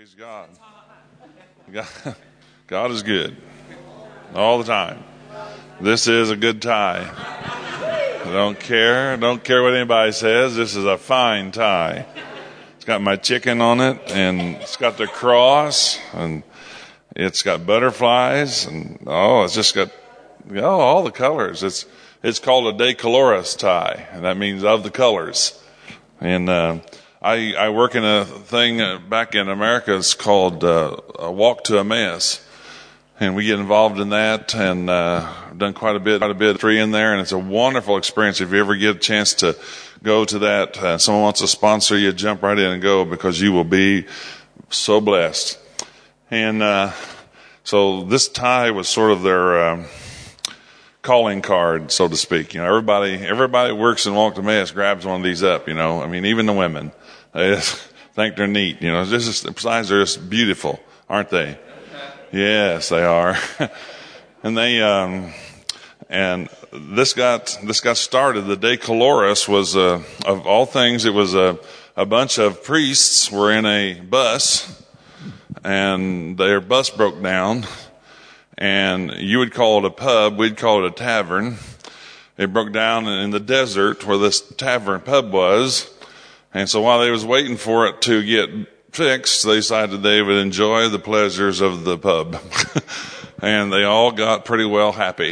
Praise God. God is good all the time. This is a good tie. I don't care what anybody says. This is a fine tie. It's got my chicken on it, and it's got the cross, and it's got butterflies, and it's just got all the colors. It's called a decoloris tie, and that means of the colors. And I work in a thing back in America. It's called a Walk to Emmaus, and we get involved in that, and I've done quite a bit in there, and it's a wonderful experience. If you ever get a chance to go to that, someone wants to sponsor you, jump right in and go, because you will be so blessed. And so this tie was sort of their calling card, so to speak. Everybody works in Walk to Emmaus grabs one of these up. Even the women. They just think they're neat. Besides, they're just beautiful, aren't they? Yes, they are. And they and this got started. The decoloris was of all things. It was a bunch of priests were in a bus, and their bus broke down. And you would call it a pub, we'd call it a tavern. It broke down in the desert where this tavern pub was. And so while they was waiting for it to get fixed, they decided they would enjoy the pleasures of the pub. And they all got pretty well happy.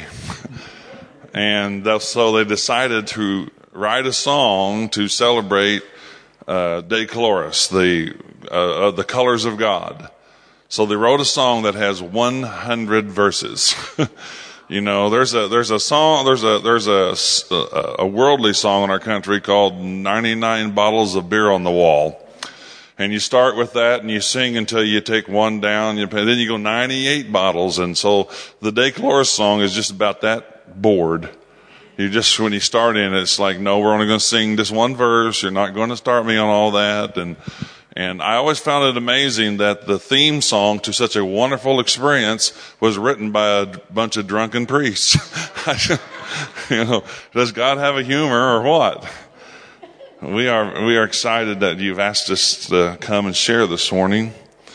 And so they decided to write a song to celebrate decoloris, the colors of God. So they wrote a song that has 100 verses. There's a song, there's a worldly song in our country called 99 Bottles of Beer on the Wall. And you start with that and you sing until you take one down, then you go 98 bottles. And so the decoloris song is just about that bored. When you start in it, it's like, no, we're only going to sing this one verse. You're not going to start me on all that. And I always found it amazing that the theme song to such a wonderful experience was written by a bunch of drunken priests. Does God have a humor or what? We are excited that you've asked us to come and share this morning.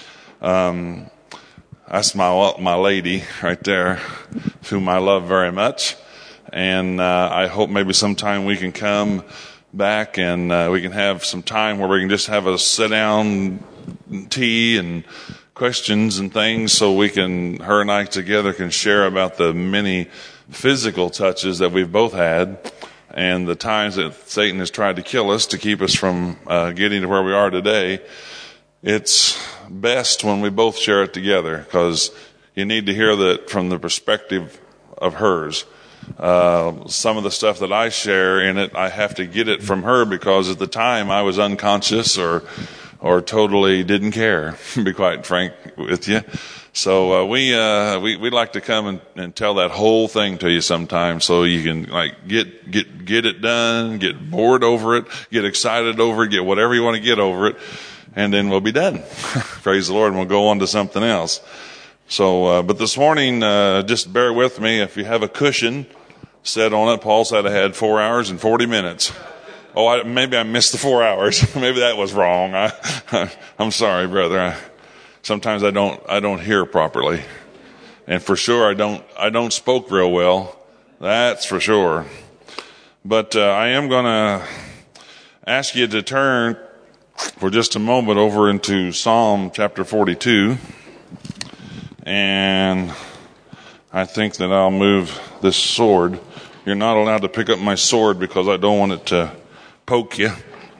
That's my lady right there, whom I love very much. And I hope maybe sometime we can come back and we can have some time where we can just have a sit down tea and questions and things, so her and I together can share about the many physical touches that we've both had and the times that Satan has tried to kill us to keep us from getting to where we are today. It's best when we both share it together, because you need to hear that from the perspective of hers. Some of the stuff that I share in it, I have to get it from her, because at the time I was unconscious or totally didn't care, to be quite frank with you. So we like to come and tell that whole thing to you sometime, so you can get it done, get bored over it, get excited over it, get whatever you want to get over it, and then we'll be done. Praise the Lord, and we'll go on to something else. So, but this morning, just bear with me. If you have a cushion set on it, Paul said I had 4 hours and 40 minutes. Maybe I missed the 4 hours. Maybe that was wrong. I'm sorry, brother. Sometimes I don't hear properly. And for sure, I don't spoke real well. That's for sure. But, I am gonna ask you to turn for just a moment over into Psalm chapter 42. And I think that I'll move this sword. You're not allowed to pick up my sword because I don't want it to poke you.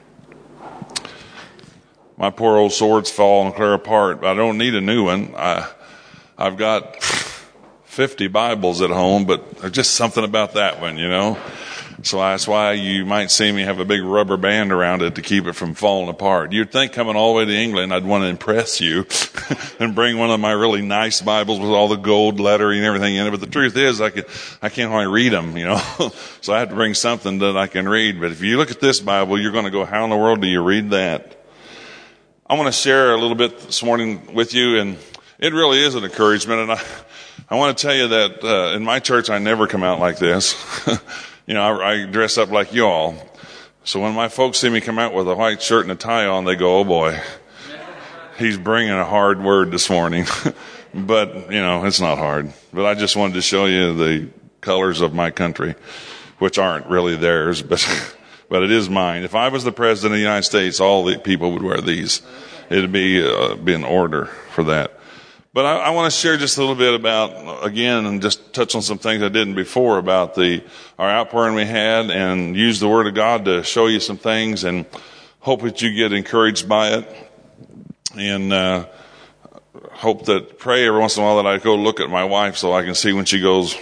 My poor old sword's falling clear apart. I don't need a new one. I've got 50 Bibles at home, but there's just something about that one, So that's why you might see me have a big rubber band around it to keep it from falling apart. You'd think coming all the way to England, I'd want to impress you and bring one of my really nice Bibles with all the gold lettering and everything in it. But the truth is, I can't only read them, So I have to bring something that I can read. But if you look at this Bible, you're going to go, how in the world do you read that? I want to share a little bit this morning with you, and it really is an encouragement. And I want to tell you that in my church, I never come out like this. I dress up like y'all. So when my folks see me come out with a white shirt and a tie on, they go, oh boy, he's bringing a hard word this morning. But, it's not hard. But I just wanted to show you the colors of my country, which aren't really theirs, but it is mine. If I was the president of the United States, all the people would wear these. It'd be an order for that. But I want to share just a little bit about, again, and just touch on some things I didn't before about our outpouring we had, and use the Word of God to show you some things, and hope that you get encouraged by it. And pray every once in a while that I go look at my wife so I can see when she goes.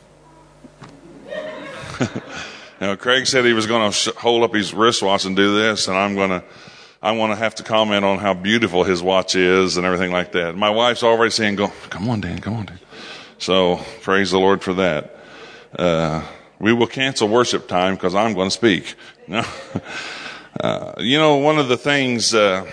Craig said he was going to hold up his wristwatch and do this, and I want to have to comment on how beautiful his watch is and everything like that. My wife's already saying, come on, Dan. So praise the Lord for that. We will cancel worship time because I'm going to speak. No. One of the things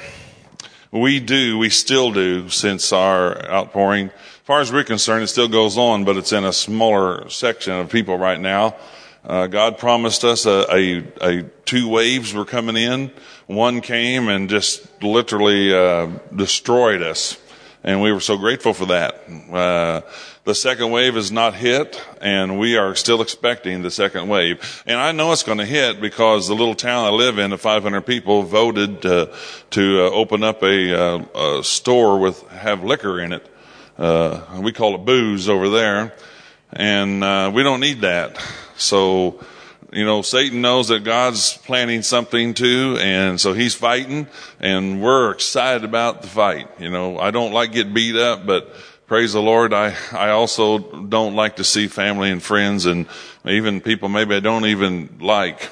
we still do since our outpouring, as far as we're concerned, it still goes on, but it's in a smaller section of people right now. God promised us two waves were coming in. One came and just literally destroyed us, and we were so grateful for that. The second wave is not hit, and we are still expecting the second wave. And I know it's going to hit because the little town I live in, of 500 people, voted to open up a store have liquor in it. We call it booze over there, and we don't need that. So, Satan knows that God's planning something too, and so he's fighting, and we're excited about the fight. I don't like get beat up, but praise the Lord, I also don't like to see family and friends and even people maybe I don't even like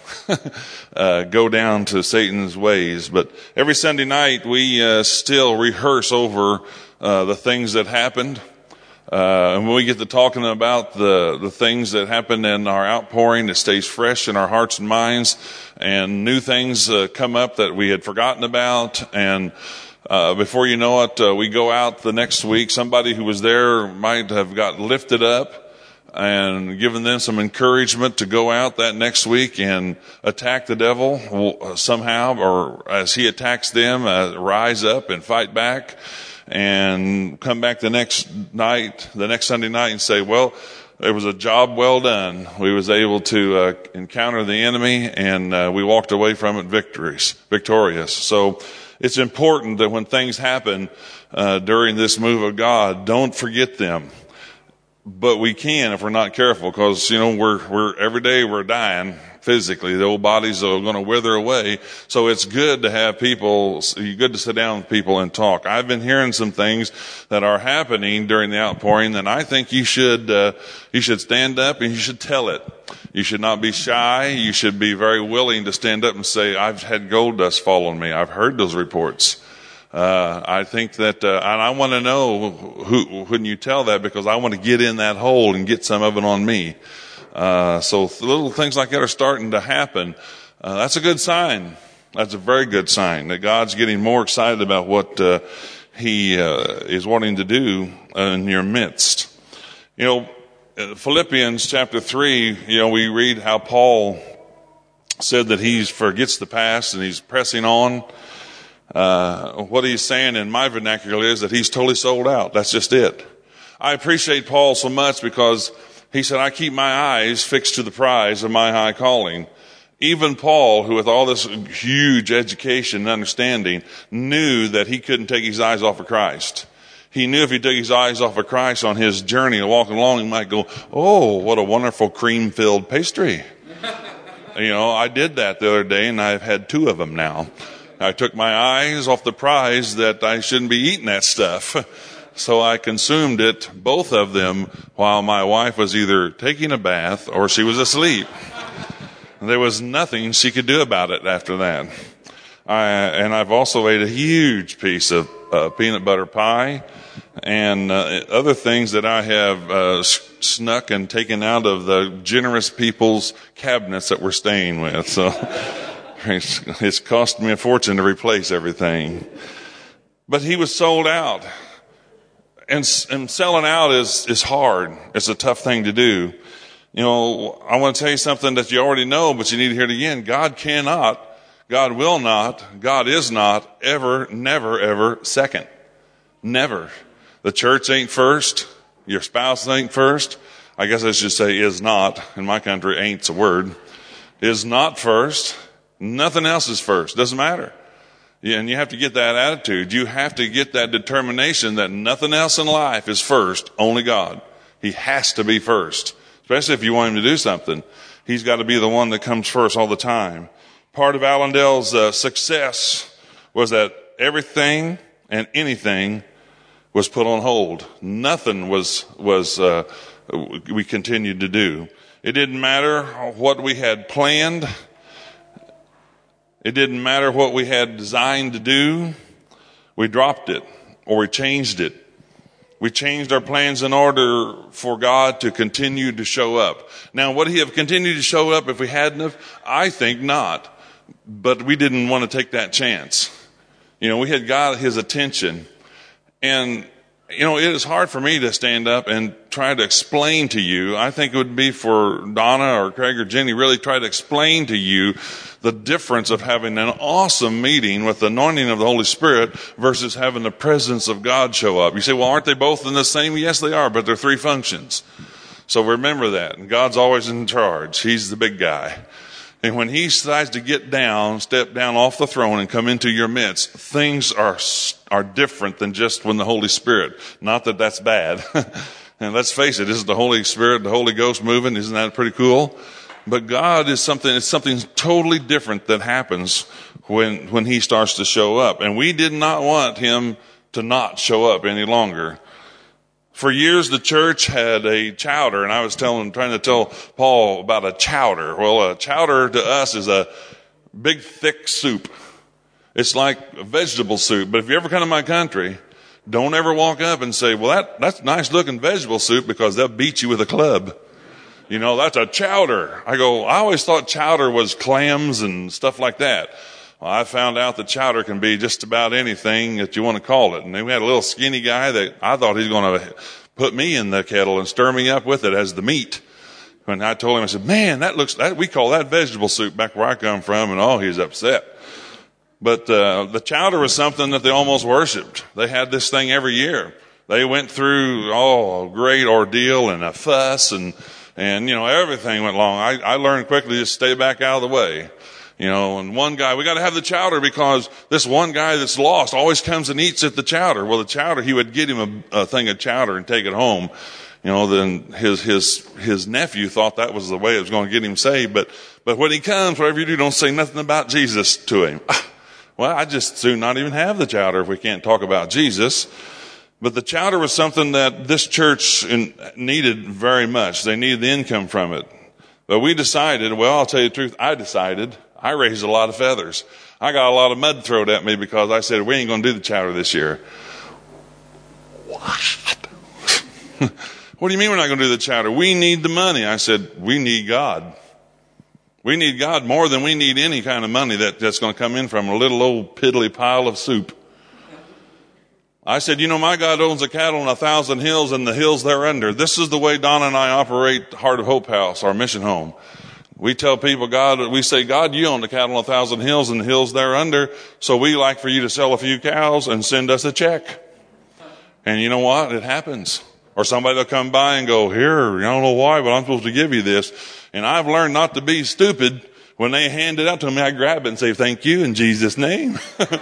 go down to Satan's ways. But every Sunday night we still rehearse over the things that happened. And when we get to talking about the things that happened in our outpouring, it stays fresh in our hearts and minds, and new things come up that we had forgotten about. And before you know it, we go out the next week. Somebody who was there might have got lifted up and given them some encouragement to go out that next week and attack the devil somehow, or as he attacks them, rise up and fight back. And come back the next Sunday night and say, well, it was a job well done. We was able to encounter the enemy, and we walked away from it victorious. So it's important that when things happen during this move of God, don't forget them. But we can if we're not careful, because we're every day we're dying physically. The old bodies are going to wither away. So it's good to have people. Good to sit down with people and talk. I've been hearing some things that are happening during the outpouring, and I think you should stand up and you should tell it. You should not be shy. You should be very willing to stand up and say, "I've had gold dust fall on me. I've heard those reports." I think that, and I want to know when you tell that, because I want to get in that hole and get some of it on me. So little things like that are starting to happen. That's a good sign. That's a very good sign that God's getting more excited about what He is wanting to do in your midst. Philippians chapter 3, we read how Paul said that he forgets the past and he's pressing on. What he's saying in my vernacular is that he's totally sold out. That's just it. I appreciate Paul so much because he said, I keep my eyes fixed to the prize of my high calling. Even Paul, who with all this huge education and understanding, knew that he couldn't take his eyes off of Christ. He knew if he took his eyes off of Christ on his journey walking along, he might go, oh, what a wonderful cream-filled pastry. I did that the other day, and I've had 2 of them now. I took my eyes off the prize that I shouldn't be eating that stuff. So I consumed it, both of them, while my wife was either taking a bath or she was asleep. There was nothing she could do about it after that. And I've also ate a huge piece of peanut butter pie and other things that I have snuck and taken out of the generous people's cabinets that we're staying with. So it's cost me a fortune to replace everything. But he was sold out. And selling out is hard. It's a tough thing to do. I want to tell you something that you already know, but you need to hear it again. God God will not, God is not ever, never, ever second. Never. The church ain't first. Your spouse ain't first. I guess I should say is not. In my country, ain't's a word. Is not first. Nothing else is first. Doesn't matter. Yeah, and you have to get that attitude. You have to get that determination that nothing else in life is first, only God. He has to be first, especially if you want him to do something. He's got to be the one that comes first all the time. Part of Allendale's success was that everything and anything was put on hold. Nothing was we continued to do. It didn't matter what we had planned. It didn't matter what we had designed to do. We dropped it or we changed it. We changed our plans in order for God to continue to show up. Now, would he have continued to show up if we hadn't have? I think not. But we didn't want to take that chance. We had got his attention. And, it is hard for me to stand up and try to explain to you. I think it would be for Donna or Craig or Jenny really try to explain to you the difference of having an awesome meeting with the anointing of the Holy Spirit versus having the presence of God show up. You say, well, aren't they both in the same? Yes, they are, but they're three functions. So remember that. And God's always in charge. He's the big guy. And when he decides to step down off the throne and come into your midst, things are different than just when the Holy Spirit. Not that that's bad. And let's face it, this is the Holy Spirit, the Holy Ghost moving. Isn't that pretty cool? But God is it's something totally different that happens when he starts to show up. And we did not want him to not show up any longer. For years, the church had a chowder, and I was trying to tell Paul about a chowder. Well, a chowder to us is a big, thick soup. It's like a vegetable soup. But if you ever come to my country, don't ever walk up and say, well, that's nice looking vegetable soup, because they'll beat you with a club. That's a chowder. I always thought chowder was clams and stuff like that. Well, I found out that chowder can be just about anything that you want to call it. And then we had a little skinny guy that I thought he's going to put me in the kettle and stir me up with it as the meat. When I told him, I said, man, we call that vegetable soup back where I come from. And he's upset. But the chowder was something that they almost worshiped. They had this thing every year. They went through a great ordeal and a fuss and everything went long. I learned quickly to stay back out of the way. And one guy, we got to have the chowder because this one guy that's lost always comes and eats at the chowder. Well, the chowder, he would get him a thing of chowder and take it home. Then his nephew thought that was the way it was going to get him saved. But when he comes, whatever you do, don't say nothing about Jesus to him. Well, I just soon not even have the chowder if we can't talk about Jesus. But the chowder was something that this church needed very much. They needed the income from it. But we decided, I'll tell you the truth, I raised a lot of feathers. I got a lot of mud thrown at me because I said, we ain't going to do the chowder this year. What? What do you mean we're not going to do the chowder? We need the money. I said, we need God. We need God more than we need any kind of money that's going to come in from a little old piddly pile of soup. I said, my God owns the cattle on 1,000 hills and the hills thereunder. This is the way Donna and I operate Heart of Hope House, our mission home. We tell people, we say, God, you own the cattle on 1,000 hills and the hills thereunder, so we like for you to sell a few cows and send us a check. And you know what? It happens. Or somebody will come by and go, here, I don't know why, but I'm supposed to give you this. And I've learned not to be stupid. When they hand it out to me, I grab it and say, thank you in Jesus' name.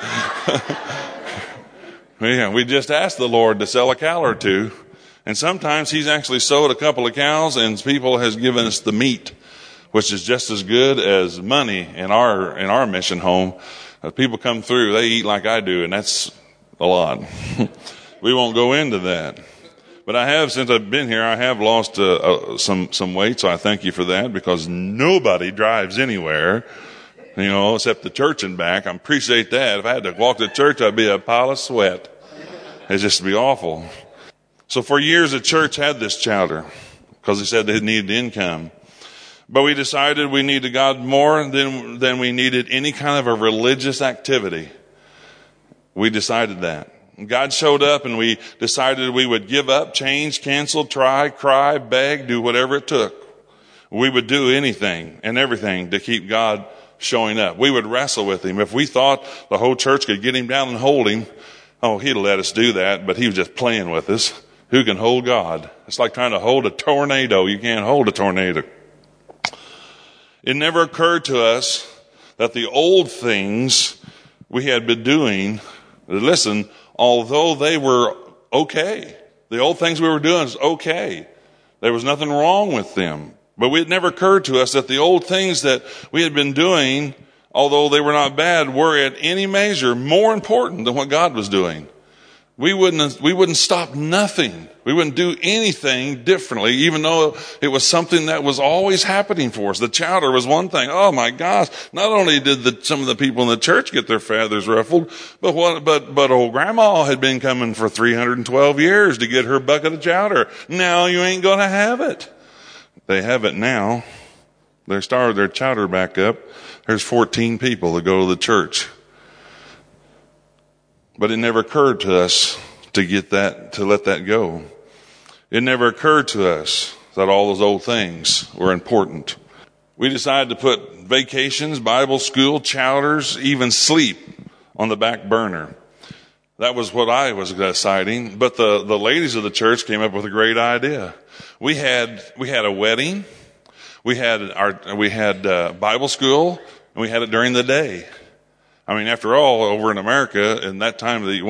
Yeah, we just asked the Lord to sell a cow or two. And sometimes he's actually sold a couple of cows and people has given us the meat, which is just as good as money in our mission home. People come through, they eat like I do, and that's a lot. We won't go into that. But since I've been here, I have lost some weight, so I thank you for that, because nobody drives anywhere, except the church and back. I appreciate that. If I had to walk to church, I'd be a pile of sweat. It'd just be awful. So for years, the church had this chowder because they said they needed income. But we decided we needed God more than we needed any kind of a religious activity. We decided that. God showed up and we decided we would give up, change, cancel, try, cry, beg, do whatever it took. We would do anything and everything to keep God showing up. We would wrestle with him. If we thought the whole church could get him down and hold him, he'd let us do that, but he was just playing with us. Who can hold God? It's like trying to hold a tornado. You can't hold a tornado. It never occurred to us that the old things we had been doing, listen, although they were okay, the old things we were doing is okay. There was nothing wrong with them. But it never occurred to us that the old things that we had been doing, although they were not bad, were at any measure more important than what God was doing. We wouldn't stop nothing. We wouldn't do anything differently, even though it was something that was always happening for us. The chowder was one thing. Oh my gosh. Not only did some of the people in the church get their feathers ruffled, but old grandma had been coming for 312 years to get her bucket of chowder. Now you ain't gonna have it. They have it now. They started their chowder back up. There's 14 people that go to the church. But it never occurred to us to let that go. It never occurred to us that all those old things were important. We decided to put vacations, Bible school, chowders, even sleep on the back burner. That was what I was deciding. But the ladies of the church came up with a great idea. We had a wedding. We had Bible school, and we had it during the day. I mean, after all, over in America, in that time of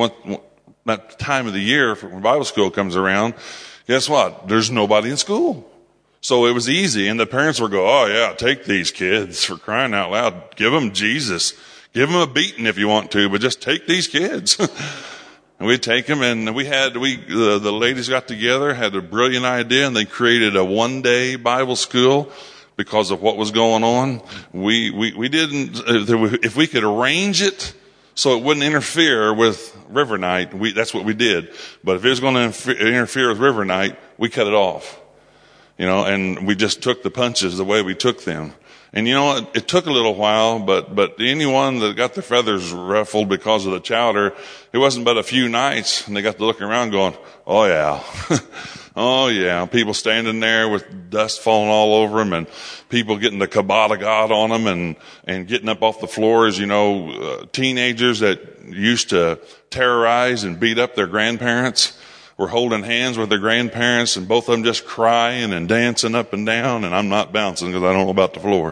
the year when Bible school comes around, guess what? There's nobody in school. So it was easy. And the parents would go, oh yeah, take these kids, for crying out loud. Give them Jesus. Give them a beating if you want to, but just take these kids. And we'd take them, and the ladies got together, had a brilliant idea, and they created a one-day Bible school. Because of what was going on, we didn't, if we could arrange it so it wouldn't interfere with River Night, that's what we did. But if it was going to interfere with River Night, we cut it off. And we just took the punches the way we took them. And it took a little while, but anyone that got their feathers ruffled because of the chowder, it wasn't but a few nights, and they got to looking around going, oh yeah. Oh yeah, people standing there with dust falling all over them, and people getting the kabbalah God on them, and getting up off the floors. Teenagers that used to terrorize and beat up their grandparents were holding hands with their grandparents, and both of them just crying and dancing up and down. And I'm not bouncing because I don't know about the floor.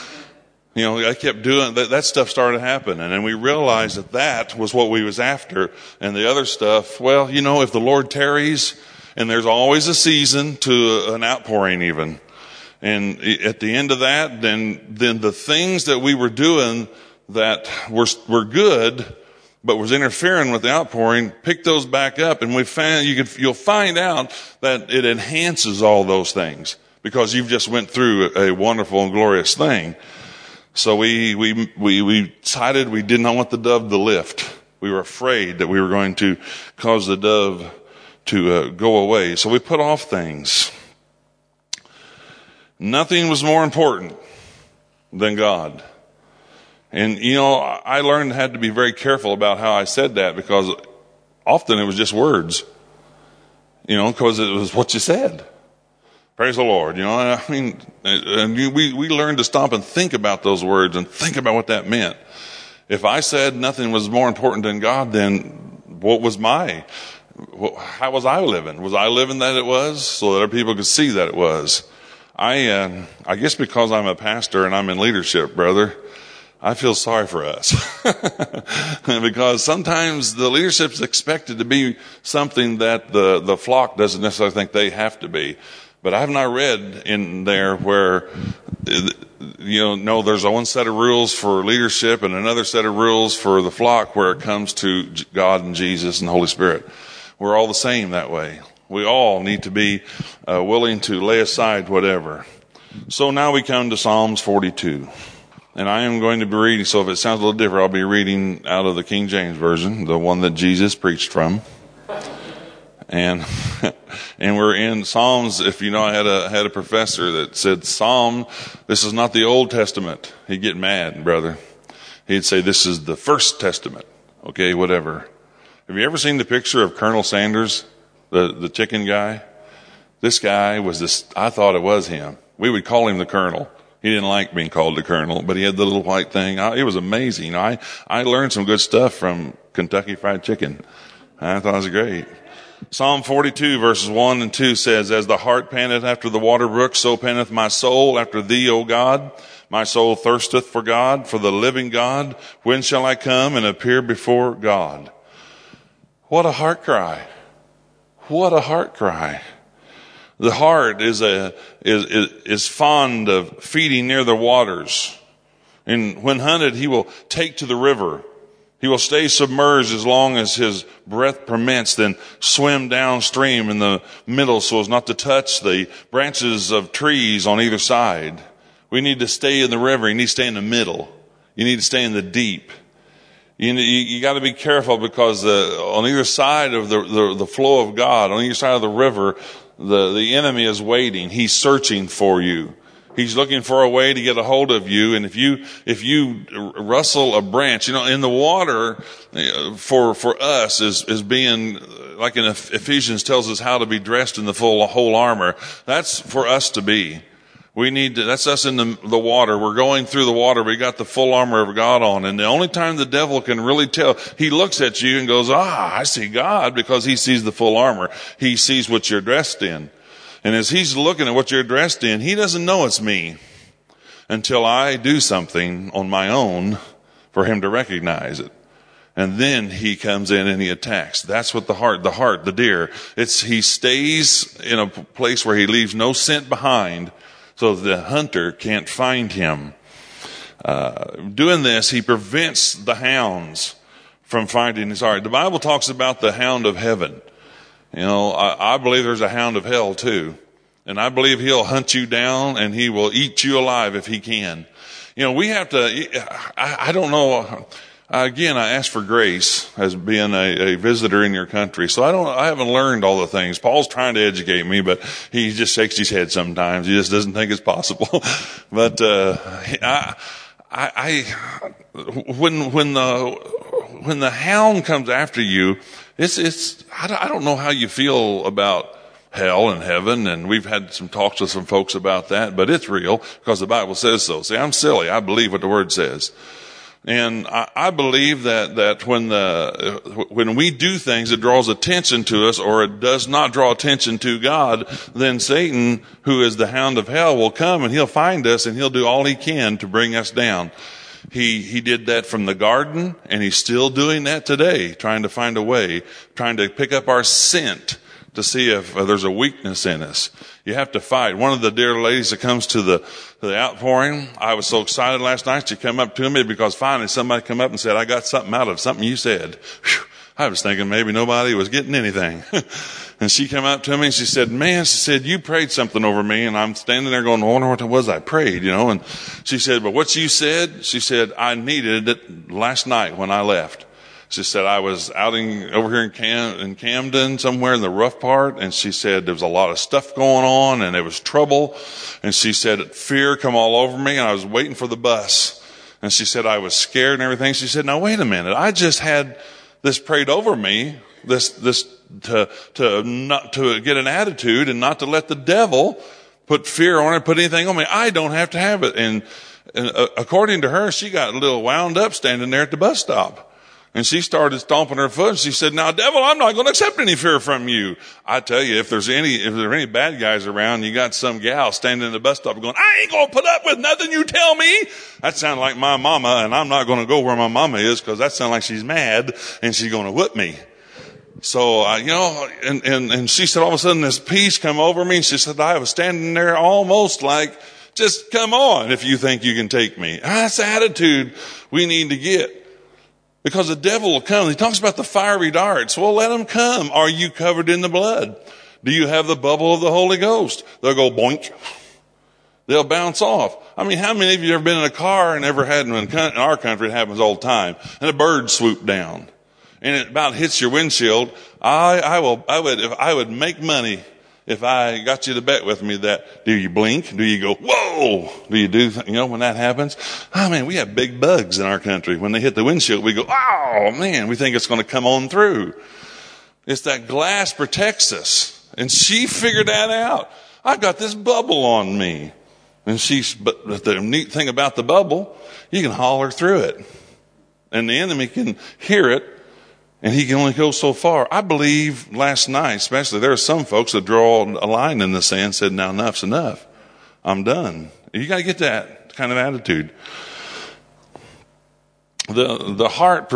I kept doing that stuff started happening, and then we realized that was what we was after, and the other stuff. Well, if the Lord tarries. And there's always a season to an outpouring even. And at the end of that, then the things that we were doing that were good, but was interfering with the outpouring, pick those back up, and you'll find out that it enhances all those things because you've just went through a wonderful and glorious thing. So we decided we did not want the dove to lift. We were afraid that we were going to cause the dove to go away. So we put off things. Nothing was more important than God. And, I learned I had to be very careful about how I said that because often it was just words, because it was what you said. Praise the Lord. And we learned to stop and think about those words and think about what that meant. If I said nothing was more important than God, then how was I living? Was I living that it was so that other people could see that it was? I guess because I'm a pastor and I'm in leadership, brother, I feel sorry for us. Because sometimes the leadership's expected to be something that the flock doesn't necessarily think they have to be. But I've not read in there where, there's one set of rules for leadership and another set of rules for the flock where it comes to God and Jesus and the Holy Spirit. We're all the same that way. We all need to be willing to lay aside whatever. So now we come to Psalms 42. And I am going to be reading, so if it sounds a little different, I'll be reading out of the King James Version, the one that Jesus preached from. And we're in Psalms. If I had a professor that said, this is not the Old Testament. He'd get mad, brother. He'd say, this is the First Testament. Okay, whatever. Have you ever seen the picture of Colonel Sanders, the chicken guy? This guy I thought it was him. We would call him the Colonel. He didn't like being called the colonel, but he had the little white thing. It was amazing. I learned some good stuff from Kentucky Fried Chicken. I thought it was great. Psalm 42 verses 1 and 2 says, as the hart panteth after the water brook, so panteth my soul after thee, O God. My soul thirsteth for God, for the living God. When shall I come and appear before God? What a heart cry. What a heart cry. The hart is fond of feeding near the waters. And when hunted, he will take to the river. He will stay submerged as long as his breath permits, then swim downstream in the middle so as not to touch the branches of trees on either side. We need to stay in the river. You need to stay in the middle. You need to stay in the deep. You got to be careful because on either side of the flow of God, on either side of the river, the enemy is waiting. He's searching for you. He's looking for a way to get a hold of you. And if you rustle a branch, in the water, for us is being, like in Ephesians tells us how to be dressed in the whole armor. That's for us to be. That's us in the water. We're going through the water. We got the full armor of God on. And the only time the devil can really tell, he looks at you and goes, I see God, because he sees the full armor. He sees what you're dressed in. And as he's looking at what you're dressed in, he doesn't know it's me until I do something on my own for him to recognize it. And then he comes in and he attacks. That's what the deer, he stays in a place where he leaves no scent behind, so the hunter can't find him. Doing this, he prevents the hounds from finding his heart. The Bible talks about the hound of heaven. I believe there's a hound of hell too. And I believe he'll hunt you down and he will eat you alive if he can. We have to, I don't know. Again, I ask for grace as being a visitor in your country. So I haven't learned all the things. Paul's trying to educate me, but he just shakes his head sometimes. He just doesn't think it's possible. But, when the hound comes after you, I don't know how you feel about hell and heaven, and we've had some talks with some folks about that, but it's real because the Bible says so. See, I'm silly. I believe what the Word says. And I believe that when we do things that draws attention to us, or it does not draw attention to God, then Satan, who is the hound of hell, will come and he'll find us and he'll do all he can to bring us down. He did that from the garden, and he's still doing that today, trying to find a way, trying to pick up our scent to see if there's a weakness in us. You have to fight. One of the dear ladies that comes to the outpouring, I was so excited last night. She came up to me because finally somebody come up and said, I got something out of something you said. Whew. I was thinking maybe nobody was getting anything. And she came up to me and she said, you prayed something over me. And I'm standing there going, I wonder what it was I prayed, And she said, but what you said, she said, I needed it last night when I left. She said, I was over here in Camden, somewhere in the rough part. And she said, there was a lot of stuff going on and there was trouble. And she said, fear come all over me and I was waiting for the bus. And she said, I was scared and everything. She said, now wait a minute. I just had this prayed over me, to get an attitude and not to let the devil put fear on it, put anything on me. I don't have to have it. And according to her, she got a little wound up standing there at the bus stop. And she started stomping her foot and she said, now devil, I'm not going to accept any fear from you. I tell you, if there are any bad guys around, you got some gal standing in the bus stop going, I ain't going to put up with nothing you tell me. That sounds like my mama, and I'm not going to go where my mama is because that sounds like she's mad and she's going to whip me. So, and she said all of a sudden this peace come over me. And she said, I was standing there almost like, just come on if you think you can take me. That's the attitude we need to get. Because the devil will come. He talks about the fiery darts. Well, let him come. Are you covered in the blood? Do you have the bubble of the Holy Ghost? They'll go boink. They'll bounce off. I mean, how many of you have ever been in a car and ever had, in our country it happens all the time, and a bird swooped down and it about hits your windshield? I would make money if I got you to bet with me that, do you blink? Do you go, whoa? Do you do, when that happens? Oh man, we have big bugs in our country. When they hit the windshield, we go, oh man, we think it's going to come on through. It's that glass protects us. And she figured that out. I got this bubble on me. But the neat thing about the bubble, you can holler through it. And the enemy can hear it, and he can only go so far. I believe last night, especially, there are some folks that draw a line in the sand and said, now enough's enough. I'm done. You got to get that kind of attitude. The heart,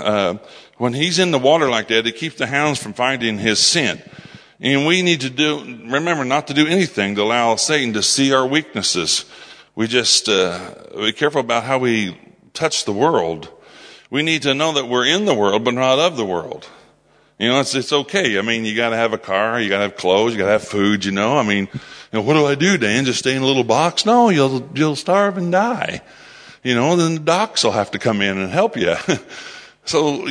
when he's in the water like that, it keeps the hounds from finding his scent. And we need to remember not to do anything to allow Satan to see our weaknesses. We just be careful about how we touch the world. We need to know that we're in the world, but not of the world. It's okay. I mean, you got to have a car, you got to have clothes, you got to have food. I mean, what do I do, Dan? Just stay in a little box? No, you'll starve and die. Then the docs will have to come in and help you. So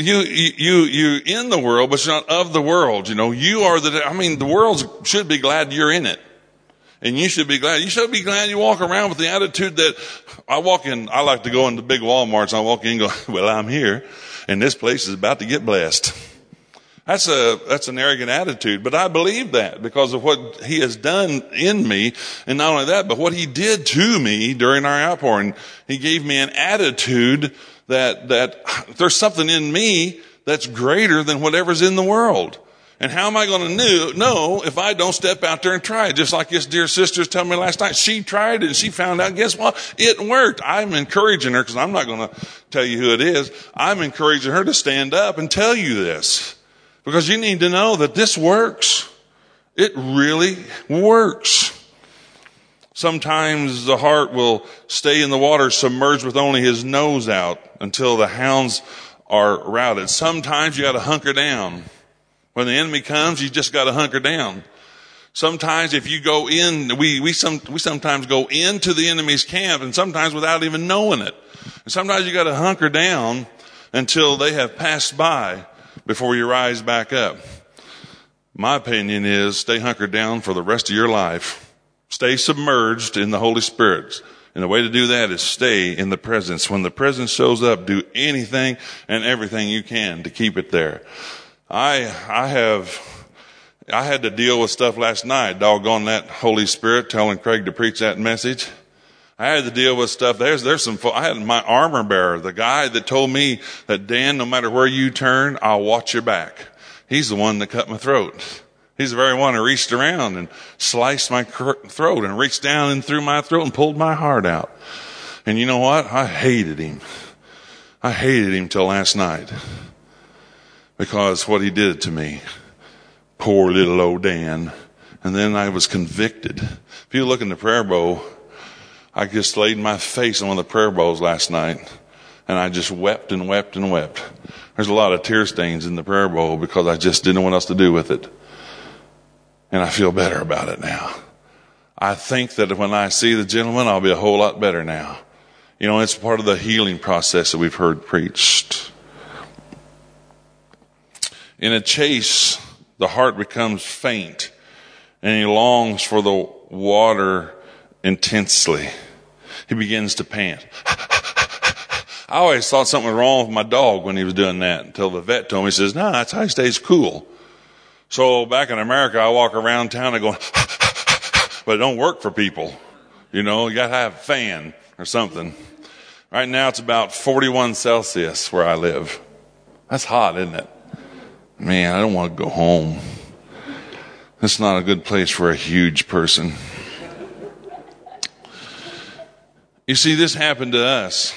you in the world, but you're not of the world. You are the world should be glad you're in it. And you should be glad you walk around with the attitude that I like to go into big Walmarts. I walk in and go, well, I'm here and this place is about to get blessed. That's an arrogant attitude, but I believe that because of what he has done in me. And not only that, but what he did to me during our outpouring. He gave me an attitude that there's something in me that's greater than whatever's in the world. And how am I going to know if I don't step out there and try it? Just like this dear sister was telling me last night. She tried it and she found out, guess what? It worked. I'm encouraging her because I'm not going to tell you who it is. I'm encouraging her to stand up and tell you this. Because you need to know that this works. It really works. Sometimes the heart will stay in the water submerged with only his nose out until the hounds are routed. Sometimes you got to hunker down. When the enemy comes, you just got to hunker down. Sometimes if you go in, we sometimes go into the enemy's camp, and sometimes without even knowing it. And sometimes you got to hunker down until they have passed by before you rise back up. My opinion is stay hunkered down for the rest of your life. Stay submerged in the Holy Spirit. And the way to do that is stay in the presence. When the presence shows up, do anything and everything you can to keep it there. I had to deal with stuff last night, doggone that Holy Spirit telling Craig to preach that message. I had to deal with stuff. I had my armor bearer, the guy that told me that, Dan, no matter where you turn, I'll watch your back. He's the one that cut my throat. He's the very one who reached around and sliced my throat and reached down and through my throat and pulled my heart out. And you know what? I hated him. I hated him till last night. Because what he did to me. Poor little old Dan. And then I was convicted. If you look in the prayer bowl, I just laid my face on one of the prayer bowls last night. And I just wept and wept and wept. There's a lot of tear stains in the prayer bowl because I just didn't know what else to do with it. And I feel better about it now. I think that when I see the gentleman, I'll be a whole lot better now. It's part of the healing process that we've heard preached. In a chase, the heart becomes faint and he longs for the water intensely. He begins to pant. I always thought something was wrong with my dog when he was doing that until the vet told me, he says, no, that's how he stays cool. So back in America, I walk around town and go, but it don't work for people. You got to have a fan or something. Right now it's about 41 Celsius where I live. That's hot, isn't it? Man, I don't want to go home. It's not a good place for a huge person. You see, this happened to us.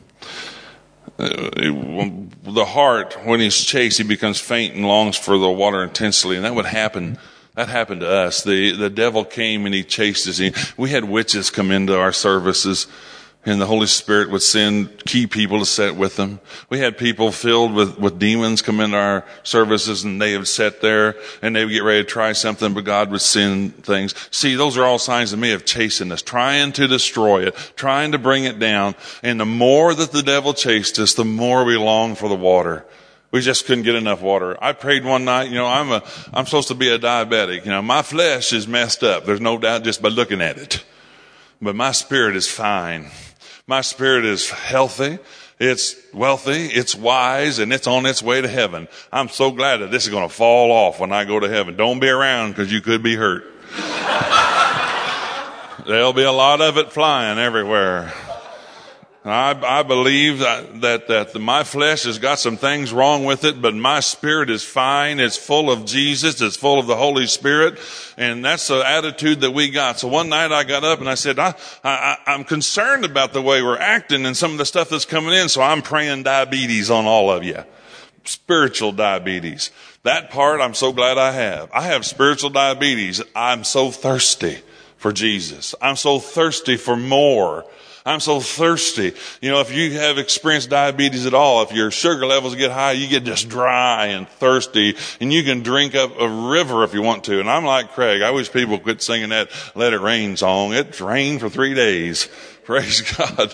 The heart, when he's chased, he becomes faint and longs for the water intensely. And that happened to us. The devil came and he chased us. We had witches come into our services. And the Holy Spirit would send key people to sit with them. We had people filled with demons come into our services and they would sit there and they would get ready to try something, but God would send things. See, those are all signs to me of chasing us, trying to destroy it, trying to bring it down. And the more that the devil chased us, the more we longed for the water. We just couldn't get enough water. I prayed one night, I'm supposed to be a diabetic. My flesh is messed up. There's no doubt just by looking at it. But my spirit is fine. My spirit is healthy, it's wealthy, it's wise, and it's on its way to heaven. I'm so glad that this is going to fall off when I go to heaven. Don't be around because you could be hurt. There'll be a lot of it flying everywhere. I believe that my flesh has got some things wrong with it, but my spirit is fine. It's full of Jesus. It's full of the Holy Spirit. And that's the attitude that we got. So one night I got up and I said, I'm concerned about the way we're acting and some of the stuff that's coming in. So I'm praying diabetes on all of you. Spiritual diabetes. That part I'm so glad I have. I have spiritual diabetes. I'm so thirsty for Jesus. I'm so thirsty for more. I'm so thirsty. You know, if you have experienced diabetes at all, if your sugar levels get high, you get just dry and thirsty, and you can drink up a river if you want to. And I'm like Craig. I wish people quit singing that Let It Rain song. It's rained for 3 days. Praise God.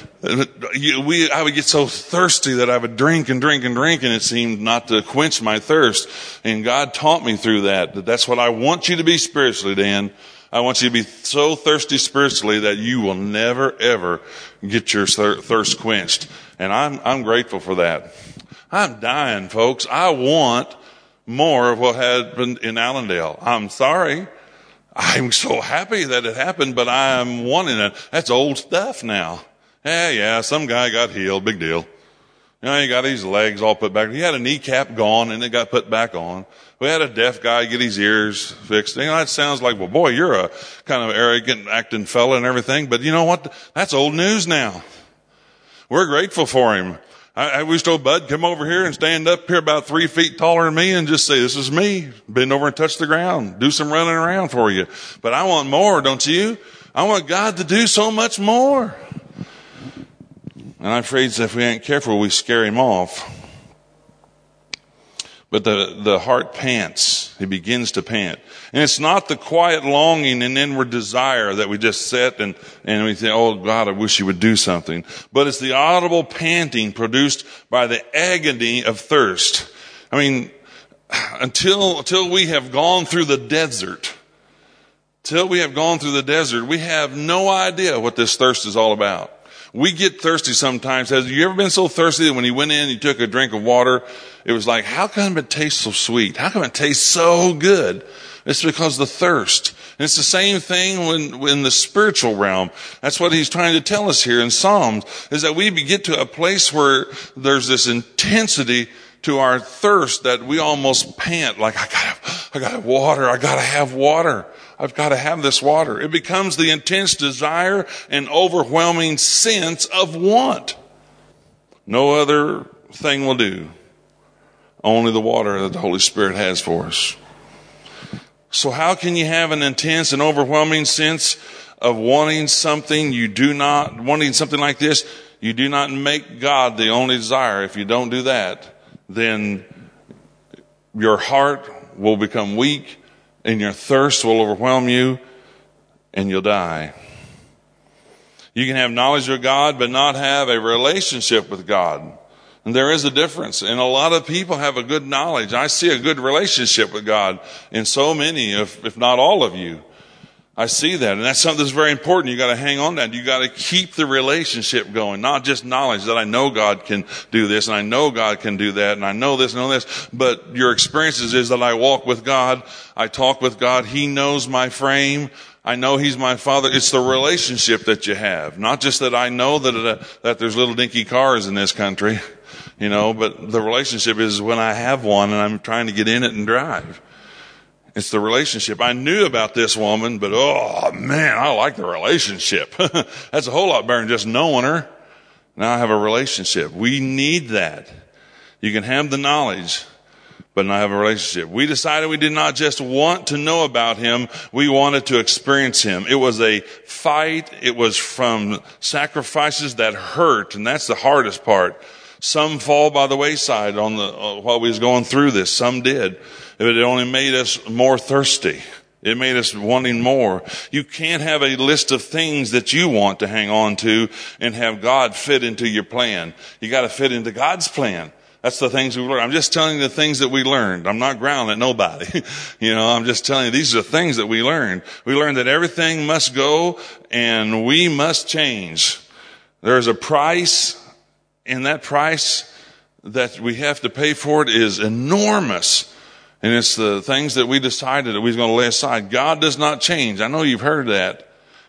I would get so thirsty that I would drink and drink and drink, and it seemed not to quench my thirst. And God taught me through that that's what I want you to be spiritually, Dan. I want you to be so thirsty spiritually that you will never, ever get your thirst quenched. And I'm grateful for that. I'm dying, folks. I want more of what happened in Allendale. I'm sorry. I'm so happy that it happened, but I'm wanting it. That's old stuff now. Yeah, some guy got healed. Big deal. You know, he got his legs all put back. He had a kneecap gone and it got put back on. We had a deaf guy get his ears fixed. You know, that sounds like, well, boy, you're a kind of arrogant acting fella and everything. But you know what? That's old news now. We're grateful for him. I wish old Bud come over here and stand up here about 3 feet taller than me and just say, this is me. Bend over and touch the ground. Do some running around for you. But I want more, don't you? I want God to do so much more. And I'm afraid if we ain't careful, we scare him off. But the heart pants. It begins to pant. And it's not the quiet longing and inward desire that we just sit and we think, oh God, I wish you would do something. But it's the audible panting produced by the agony of thirst. I mean, until we have gone through the desert, we have no idea what this thirst is all about. We get thirsty sometimes. Have you ever been so thirsty that when you went in, you took a drink of water, it was like, how come it tastes so sweet? How come it tastes so good? It's because of the thirst. And it's the same thing when the spiritual realm. That's what he's trying to tell us here in Psalms, is that we get to a place where there's this intensity to our thirst that we almost pant, like, I gotta water, I gotta have water. I've got to have this water. It becomes the intense desire and overwhelming sense of want. No other thing will do. Only the water that the Holy Spirit has for us. So how can you have an intense and overwhelming sense of wanting something like this? You do not make God the only desire. If you don't do that, then your heart will become weak, and your thirst will overwhelm you, and you'll die. You can have knowledge of God, but not have a relationship with God. And there is a difference. And a lot of people have a good knowledge. I see a good relationship with God in so many, if not all of you. I see that. And that's something that's very important. You got to hang on to that. You got to keep the relationship going. Not just knowledge that I know God can do this and I know God can do that and I know this and know this. But your experiences is that I walk with God. I talk with God. He knows my frame. I know He's my Father. It's the relationship that you have. Not just that I know that there's little dinky cars in this country, you know, but the relationship is when I have one and I'm trying to get in it and drive. It's the relationship. I knew about this woman, but oh man, I like the relationship. That's a whole lot better than just knowing her. Now I have a relationship. We need that. You can have the knowledge, but not have a relationship. We decided we did not just want to know about Him. We wanted to experience Him. It was a fight. It was from sacrifices that hurt, and that's the hardest part. Some fall by the wayside while we was going through this. Some did. But it only made us more thirsty. It made us wanting more. You can't have a list of things that you want to hang on to and have God fit into your plan. You got to fit into God's plan. That's the things we learned. I'm just telling you the things that we learned. I'm not growling at nobody. I'm just telling you these are the things that we learned. We learned that everything must go and we must change. There's a price, and that price that we have to pay for it is enormous. And it's the things that we decided that we was going to lay aside. God does not change. I know you've heard that.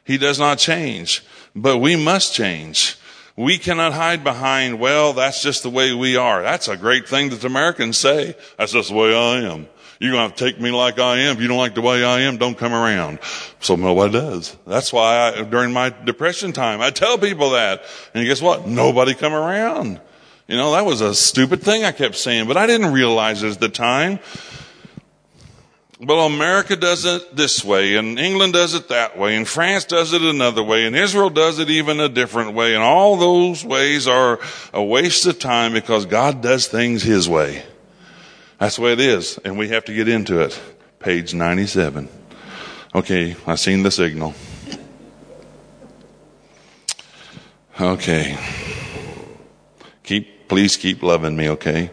He does not change, but we must change. We cannot hide behind, well, that's just the way we are. That's a great thing that Americans say. That's just the way I am. You're going to have to take me like I am. If you don't like the way I am, don't come around. So nobody does. That's why during my depression time, I tell people that. And guess what? Nobody come around. You know, that was a stupid thing I kept saying, but I didn't realize it at the time. But America does it this way, and England does it that way, and France does it another way, and Israel does it even a different way, and all those ways are a waste of time because God does things His way. That's the way it is, and we have to get into it. Page 97. Okay, I've seen the signal. Okay. Please keep loving me, okay?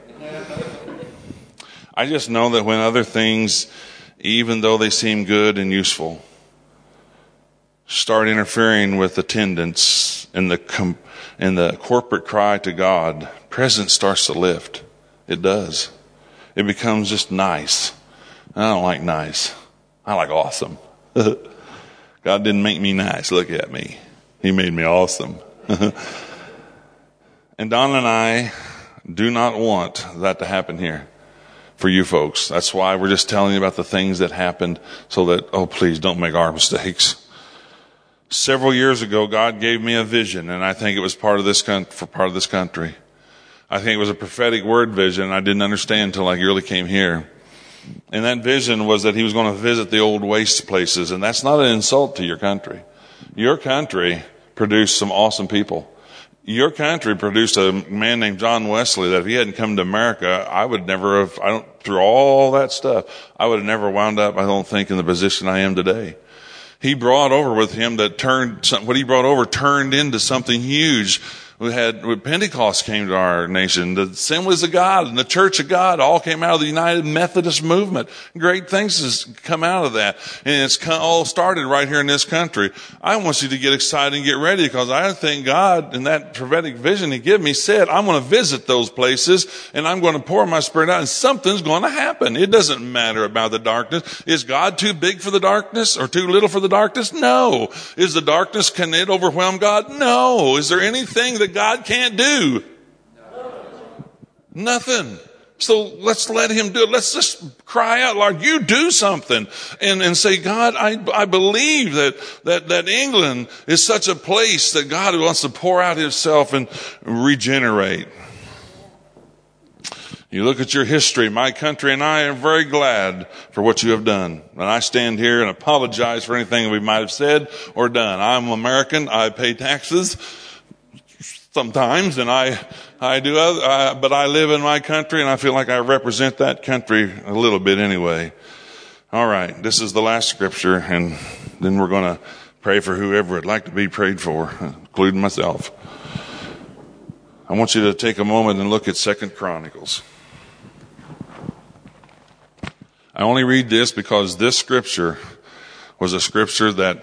I just know that when other things, even though they seem good and useful, start interfering with attendance and the corporate cry to God, presence starts to lift. It does. It becomes just nice. I don't like nice. I like awesome. God didn't make me nice. Look at me. He made me awesome. And Don and I do not want that to happen here for you folks. That's why we're just telling you about the things that happened so that, oh, please don't make our mistakes. Several years ago, God gave me a vision, and I think it was part of this country. I think it was a prophetic word vision. I didn't understand until I really came here. And that vision was that He was going to visit the old waste places, and that's not an insult to your country. Your country produced some awesome people. Your country produced a man named John Wesley that if he hadn't come to America, through all that stuff, I would have never wound up, I don't think, in the position I am today. He brought over with him what he brought over turned into something huge. When Pentecost came to our nation, the Assemblies of God and the Church of God all came out of the United Methodist movement. Great things has come out of that. And it's all started right here in this country. I want you to get excited and get ready because I think God, in that prophetic vision He gave me, said, I'm going to visit those places and I'm going to pour my Spirit out and something's going to happen. It doesn't matter about the darkness. Is God too big for the darkness or too little for the darkness? No. Is the darkness, can it overwhelm God? No. Is there anything that God can't do? Nothing. So let's let Him do it. Let's just cry out, Lord, you do something. And say, God, I believe that England is such a place that God wants to pour out Himself and regenerate. You look at your history, my country and I are very glad for what you have done. And I stand here and apologize for anything we might have said or done. I'm American. I pay taxes sometimes, and I do, but I live in my country, and I feel like I represent that country a little bit anyway. All right, this is the last scripture, and then we're going to pray for whoever would like to be prayed for, including myself. I want you to take a moment and look at 2 Chronicles. I only read this because this scripture was a scripture that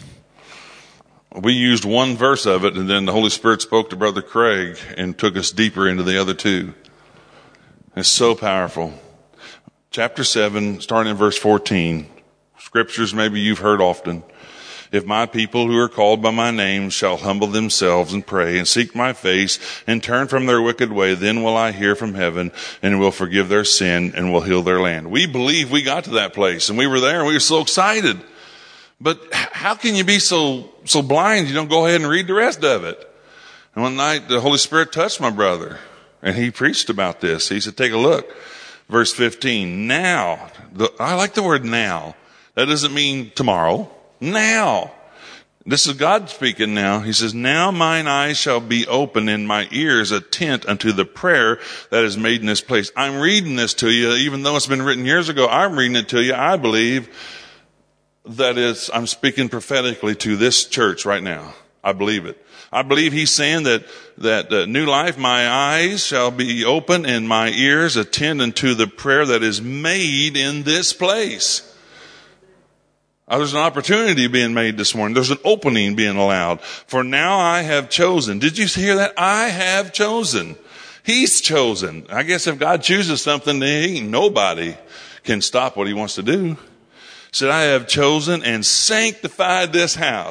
we used one verse of it, and then the Holy Spirit spoke to Brother Craig and took us deeper into the other two. It's so powerful. Chapter 7, starting in verse 14. Scriptures maybe you've heard often. If my people who are called by my name shall humble themselves and pray and seek my face and turn from their wicked way, then will I hear from heaven and will forgive their sin and will heal their land. We believe we got to that place, and we were there and we were so excited. But how can you be so blind you don't go ahead and read the rest of it? And one night the Holy Spirit touched my brother and he preached about this. He said, take a look. Verse 15. Now, I like the word now. That doesn't mean tomorrow. Now. This is God speaking now. He says, now mine eyes shall be open and my ears attent unto the prayer that is made in this place. I'm reading this to you, even though it's been written years ago. I'm reading it to you. I believe I'm speaking prophetically to this church right now. I believe it. I believe He's saying that New Life, my eyes shall be open and my ears attend unto the prayer that is made in this place. There's an opportunity being made this morning. There's an opening being allowed. For now I have chosen. Did you hear that? I have chosen. He's chosen. I guess if God chooses something, nobody can stop what He wants to do. Said, I have chosen and sanctified this house.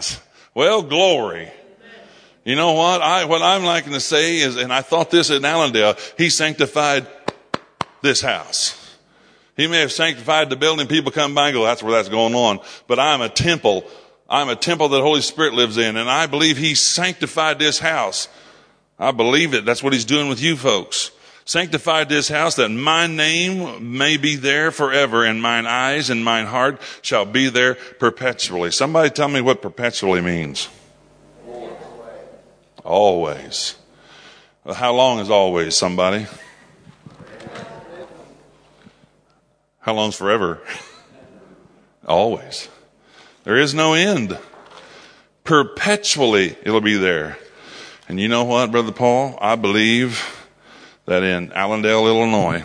Well, glory. You know what? What I'm liking to say is, and I thought this in Allendale, he sanctified this house. He may have sanctified the building. People come by and go, that's where that's going on. But I'm a temple. I'm a temple that the Holy Spirit lives in. And I believe he sanctified this house. I believe it. That's what he's doing with you folks. Sanctified this house that my name may be there forever, and mine eyes and mine heart shall be there perpetually. Somebody tell me what perpetually means. Always. Well, how long is always, somebody? How long's forever? Always. There is no end. Perpetually it'll be there. And you know what, Brother Paul? I believe that in Allendale, Illinois,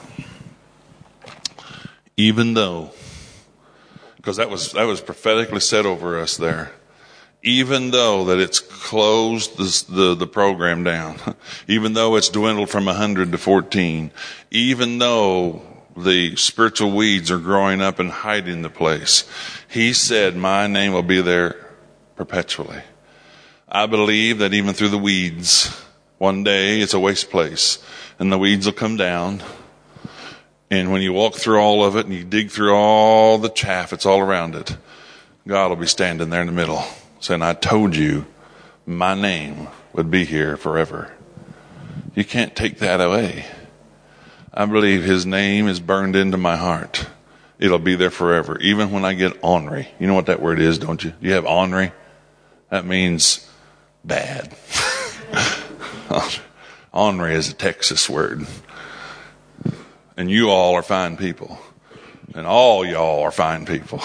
even though, because that was prophetically said over us there, even though that it's closed the program down, even though it's dwindled from 100 to 14, even though the spiritual weeds are growing up and hiding the place, he said, my name will be there perpetually. I believe that even through the weeds, one day it's a waste place and the weeds will come down. And when you walk through all of it and you dig through all the chaff, it's all around it, God will be standing there in the middle saying, I told you my name would be here forever. You can't take that away. I believe his name is burned into my heart. It'll be there forever. Even when I get ornery. You know what that word is, don't you? You have ornery? That means bad. Ornery is a Texas word. And you all are fine people. And all y'all are fine people.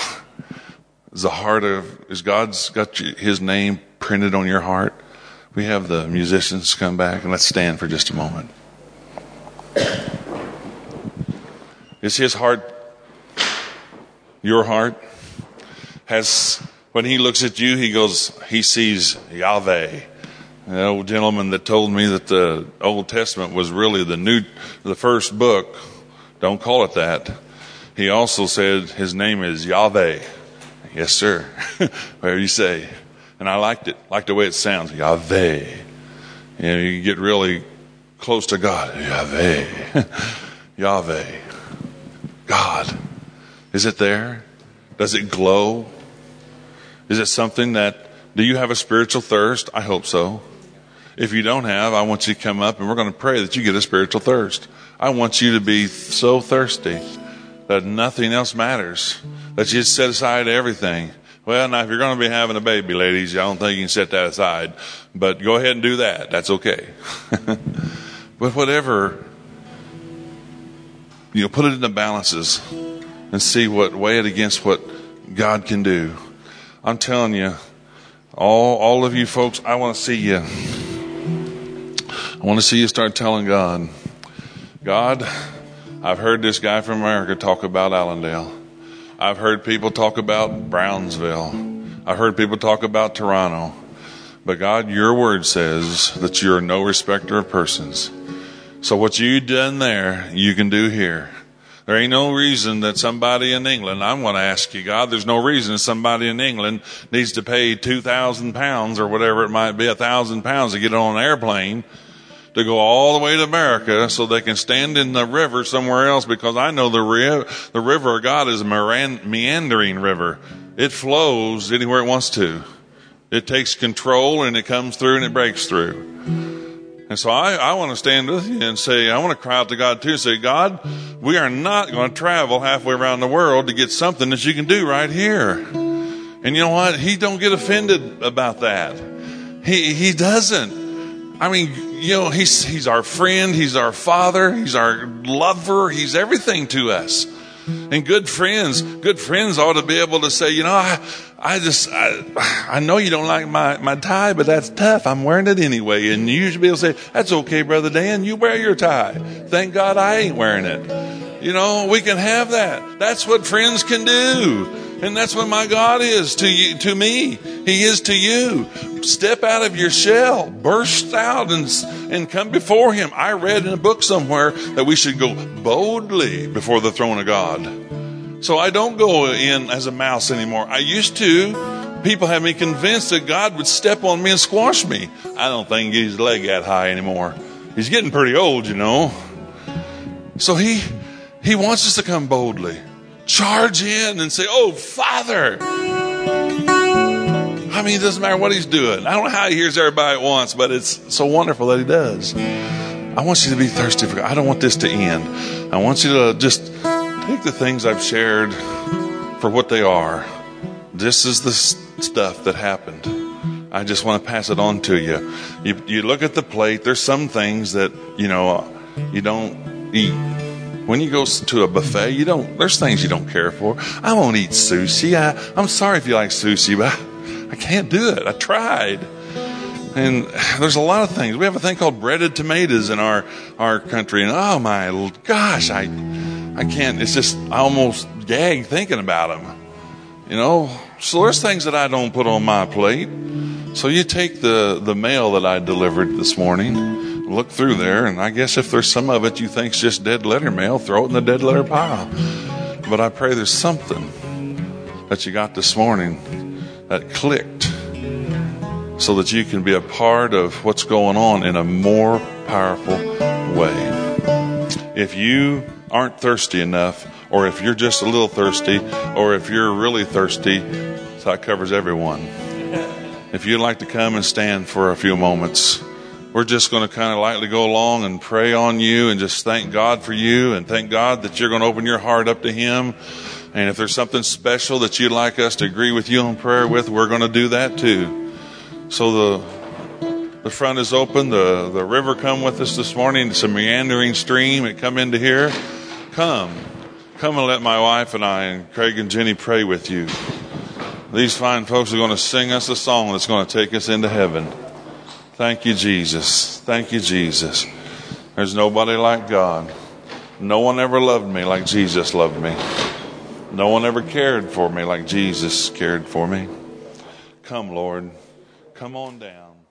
Is God's got his name printed on your heart? We have the musicians come back and let's stand for just a moment. Is his heart your heart? When he looks at you, he sees Yahweh. An old gentleman that told me that the Old Testament was really the first book. Don't call it that. He also said his name is Yahweh. Yes, sir. Whatever you say. And I liked it. Liked the way it sounds. Yahweh. You get really close to God. Yahweh. Yahweh. God. Is it there? Does it glow? Is it something do you have a spiritual thirst? I hope so. If you don't have, I want you to come up and we're going to pray that you get a spiritual thirst. I want you to be so thirsty that nothing else matters. That you set aside everything. Well, now if you're going to be having a baby, ladies, I don't think you can set that aside. But go ahead and do that. That's okay. But whatever, put it in the balances and weigh it against what God can do. I'm telling you, all of you folks, I want to see you. I want to see you start telling God, I've heard this guy from America talk about Allendale. I've heard people talk about Brownsville. I've heard people talk about Toronto. But God, your word says that you're no respecter of persons. So what you done there, you can do here. There ain't no reason that somebody in England, I'm going to ask you, God, there's no reason somebody in England needs to pay 2,000 pounds or whatever it might be, 1,000 pounds to get on an airplane to go all the way to America so they can stand in the river somewhere else, because I know the river of God is a meandering river. It flows anywhere it wants to. It takes control and it comes through and it breaks through. And so I want to stand with you and say, I want to cry out to God too and say, God, we are not going to travel halfway around the world to get something that you can do right here. And you know what? He don't get offended about that. He doesn't. I mean, he's our friend, he's our father, he's our lover, he's everything to us. And good friends ought to be able to say, I know you don't like my tie, but that's tough. I'm wearing it anyway. And you should be able to say, that's okay, Brother Dan, you wear your tie. Thank God I ain't wearing it. We can have that. That's what friends can do. And that's what my God is to me. He is to you. Step out of your shell, burst out and come before him. I read in a book somewhere that we should go boldly before the throne of God. So I don't go in as a mouse anymore. I used to, People have me convinced that God would step on me and squash me. I don't think he can get his leg that high anymore. He's getting pretty old, you know. So he wants us to come boldly. Charge in and say, oh, Father. I mean, it doesn't matter what he's doing. I don't know how he hears everybody at once, but it's so wonderful that he does. I want you to be thirsty for God. I don't want this to end. I want you to just take the things I've shared for what they are. This is the stuff that happened. I just want to pass it on to you. You look at the plate. There's some things that, you don't eat. When you go to a buffet, there's things you don't care for. I won't eat sushi. I'm sorry if you like sushi, but I can't do it. I tried. And there's a lot of things. We have a thing called breaded tomatoes in our country. And oh my gosh, I can't. It's just, I almost gag thinking about them. So there's things that I don't put on my plate. So you take the mail that I delivered this morning, look through there, and I guess if there's some of it you think's just dead letter mail, throw it in the dead letter pile. But I pray there's something that you got this morning that clicked so that you can be a part of what's going on in a more powerful way. If you aren't thirsty enough, or if you're just a little thirsty, or if you're really thirsty, so that covers everyone. If you'd like to come and stand for a few moments, we're just going to kind of lightly go along and pray on you and just thank God for you and thank God that you're going to open your heart up to Him. And if there's something special that you'd like us to agree with you in prayer with, we're going to do that too. So the front is open. The river come with us this morning. It's a meandering stream. It come into here. Come and let my wife and I and Craig and Jenny pray with you. These fine folks are going to sing us a song that's going to take us into heaven. Thank you, Jesus. Thank you, Jesus. There's nobody like God. No one ever loved me like Jesus loved me. No one ever cared for me like Jesus cared for me. Come, Lord. Come on down.